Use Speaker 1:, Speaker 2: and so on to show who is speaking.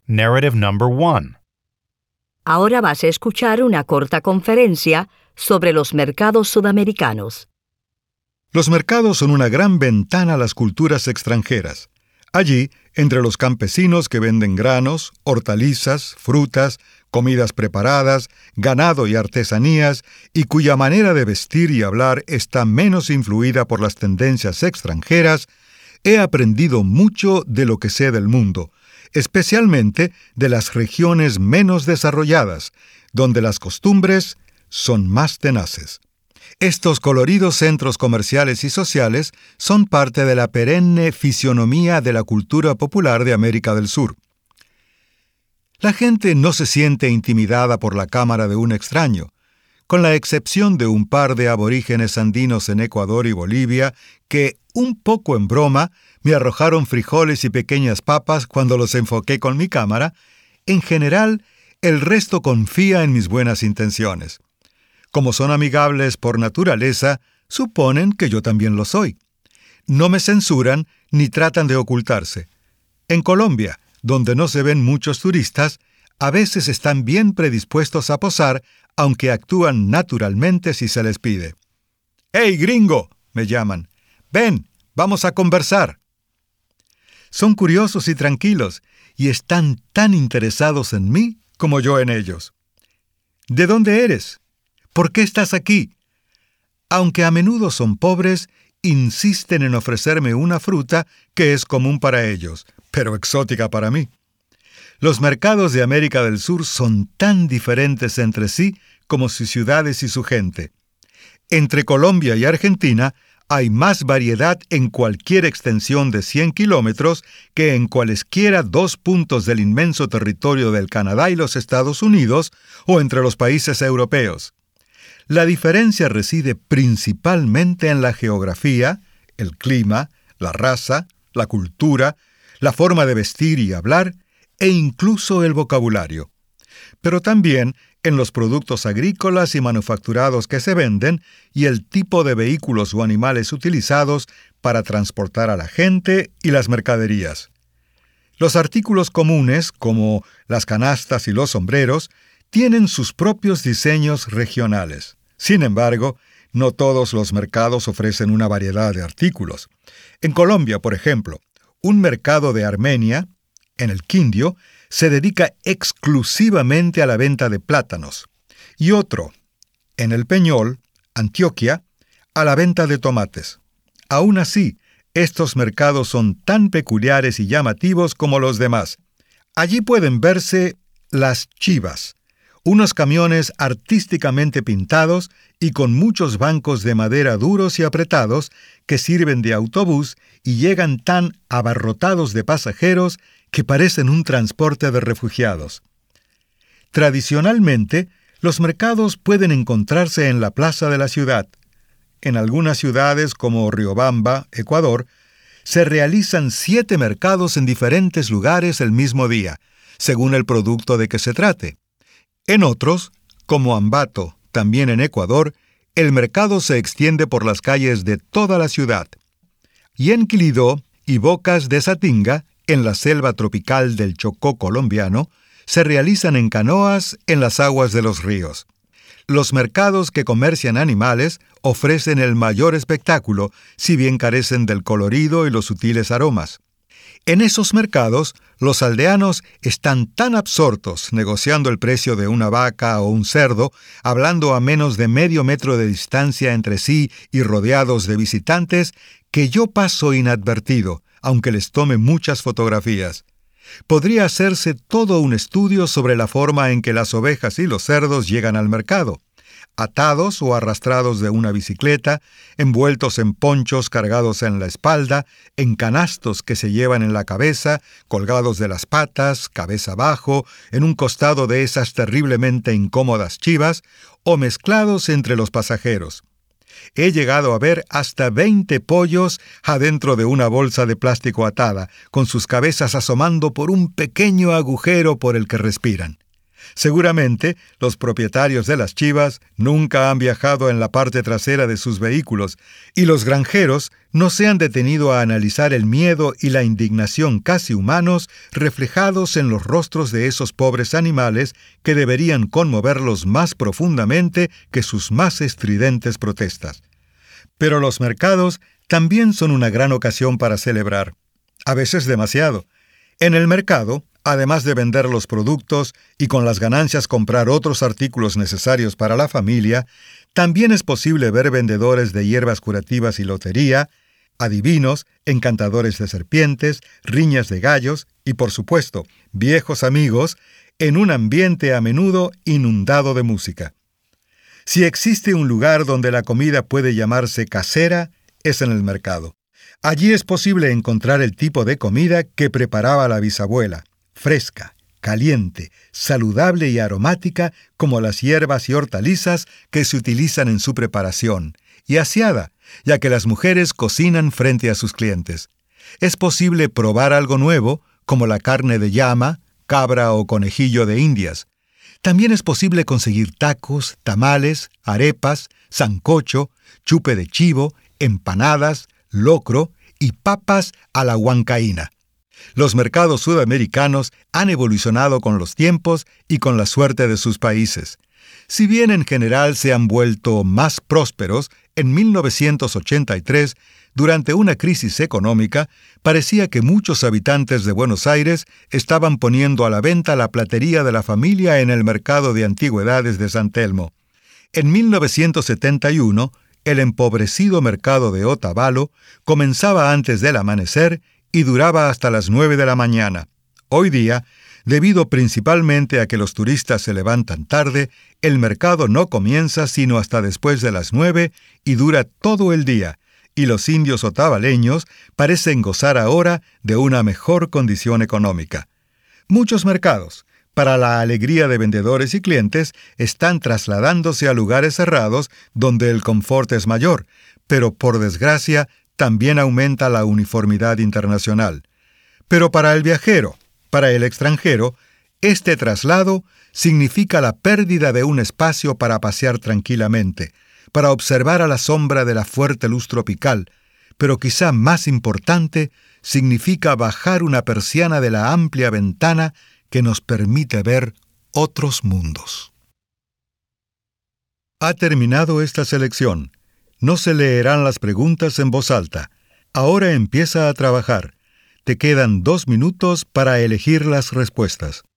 Speaker 1: Narrative number 1.
Speaker 2: Ahora vas a escuchar una corta conferencia sobre los mercados sudamericanos.
Speaker 3: Los mercados son una gran ventana a las culturas extranjeras. Allí, entre los campesinos que venden granos, hortalizas, frutas, comidas preparadas, ganado y artesanías, y cuya manera de vestir y hablar está menos influida por las tendencias extranjeras, he aprendido mucho de lo que sé del mundo, especialmente de las regiones menos desarrolladas, donde las costumbres son más tenaces. Estos coloridos centros comerciales y sociales son parte de la perenne fisionomía de la cultura popular de América del Sur. La gente no se siente intimidada por la cámara de un extraño, con la excepción de un par de aborígenes andinos en Ecuador y Bolivia que, un poco en broma, me arrojaron frijoles y pequeñas papas cuando los enfoqué con mi cámara. En general, el resto confía en mis buenas intenciones. Como son amigables por naturaleza, suponen que yo también lo soy. No me censuran ni tratan de ocultarse. En Colombia, donde no se ven muchos turistas, a veces están bien predispuestos a posar, aunque actúan naturalmente si se les pide. «¡Hey, gringo!», me llaman. «Ven, vamos a conversar». Son curiosos y tranquilos, y están tan interesados en mí como yo en ellos. «¿De dónde eres? ¿Por qué estás aquí?». Aunque a menudo son pobres, insisten en ofrecerme una fruta que es común para ellos, pero exótica para mí. Los mercados de América del Sur son tan diferentes entre sí como sus ciudades y su gente. Entre Colombia y Argentina hay más variedad en cualquier extensión de 100 kilómetros que en cualesquiera 2 puntos del inmenso territorio del Canadá y los Estados Unidos o entre los países europeos. La diferencia reside principalmente en la geografía, el clima, la raza, la cultura, la forma de vestir y hablar, e incluso el vocabulario. Pero también en los productos agrícolas y manufacturados que se venden y el tipo de vehículos o animales utilizados para transportar a la gente y las mercaderías. Los artículos comunes, como las canastas y los sombreros, tienen sus propios diseños regionales. Sin embargo, no todos los mercados ofrecen una variedad de artículos. En Colombia, por ejemplo, un mercado de Armenia, en el Quindío, se dedica exclusivamente a la venta de plátanos, y otro, en el Peñol, Antioquia, a la venta de tomates. Aún así, estos mercados son tan peculiares y llamativos como los demás. Allí pueden verse las chivas, unos camiones artísticamente pintados y con muchos bancos de madera duros y apretados que sirven de autobús y llegan tan abarrotados de pasajeros que parecen un transporte de refugiados. Tradicionalmente, los mercados pueden encontrarse en la plaza de la ciudad. En algunas ciudades, como Riobamba, Ecuador, se realizan 7 mercados en diferentes lugares el mismo día, según el producto de que se trate. En otros, como Ambato, también en Ecuador, el mercado se extiende por las calles de toda la ciudad. Y en Quilidó y Bocas de Satinga, en la selva tropical del Chocó colombiano, se realizan en canoas en las aguas de los ríos. Los mercados que comercian animales ofrecen el mayor espectáculo, si bien carecen del colorido y los sutiles aromas. En esos mercados, los aldeanos están tan absortos negociando el precio de una vaca o un cerdo, hablando a menos de medio metro de distancia entre sí y rodeados de visitantes, que yo paso inadvertido, aunque les tome muchas fotografías. Podría hacerse todo un estudio sobre la forma en que las ovejas y los cerdos llegan al mercado, atados o arrastrados de una bicicleta, envueltos en ponchos cargados en la espalda, en canastos que se llevan en la cabeza, colgados de las patas, cabeza abajo, en un costado de esas terriblemente incómodas chivas, o mezclados entre los pasajeros. He llegado a ver hasta 20 pollos adentro de una bolsa de plástico atada, con sus cabezas asomando por un pequeño agujero por el que respiran. Seguramente, los propietarios de las chivas nunca han viajado en la parte trasera de sus vehículos, y los granjeros no se han detenido a analizar el miedo y la indignación casi humanos reflejados en los rostros de esos pobres animales que deberían conmoverlos más profundamente que sus más estridentes protestas. Pero los mercados también son una gran ocasión para celebrar, a veces demasiado. En el mercado, además de vender los productos y con las ganancias comprar otros artículos necesarios para la familia, también es posible ver vendedores de hierbas curativas y lotería, adivinos, encantadores de serpientes, riñas de gallos y, por supuesto, viejos amigos, en un ambiente a menudo inundado de música. Si existe un lugar donde la comida puede llamarse casera, es en el mercado. Allí es posible encontrar el tipo de comida que preparaba la bisabuela, fresca, caliente, saludable y aromática como las hierbas y hortalizas que se utilizan en su preparación, y aseada, ya que las mujeres cocinan frente a sus clientes. Es posible probar algo nuevo, como la carne de llama, cabra o conejillo de Indias. También es posible conseguir tacos, tamales, arepas, sancocho, chupe de chivo, empanadas, locro y papas a la huancaína. Los mercados sudamericanos han evolucionado con los tiempos y con la suerte de sus países. Si bien en general se han vuelto más prósperos, en 1983, durante una crisis económica, parecía que muchos habitantes de Buenos Aires estaban poniendo a la venta la platería de la familia en el mercado de antigüedades de San Telmo. En 1971, el empobrecido mercado de Otavalo comenzaba antes del amanecer y duraba hasta las 9 de la mañana. Hoy día, debido principalmente a que los turistas se levantan tarde, el mercado no comienza sino hasta después de las 9 y dura todo el día, y los indios otavaleños parecen gozar ahora de una mejor condición económica. Muchos mercados, para la alegría de vendedores y clientes, están trasladándose a lugares cerrados donde el confort es mayor, pero por desgracia también aumenta la uniformidad internacional. Pero para el viajero, para el extranjero, este traslado significa la pérdida de un espacio para pasear tranquilamente, para observar a la sombra de la fuerte luz tropical, pero quizá más importante, significa bajar una persiana de la amplia ventana que nos permite ver otros mundos. Ha terminado esta selección. No se leerán las preguntas en voz alta. Ahora empieza a trabajar. Te quedan 2 minutos para elegir las respuestas.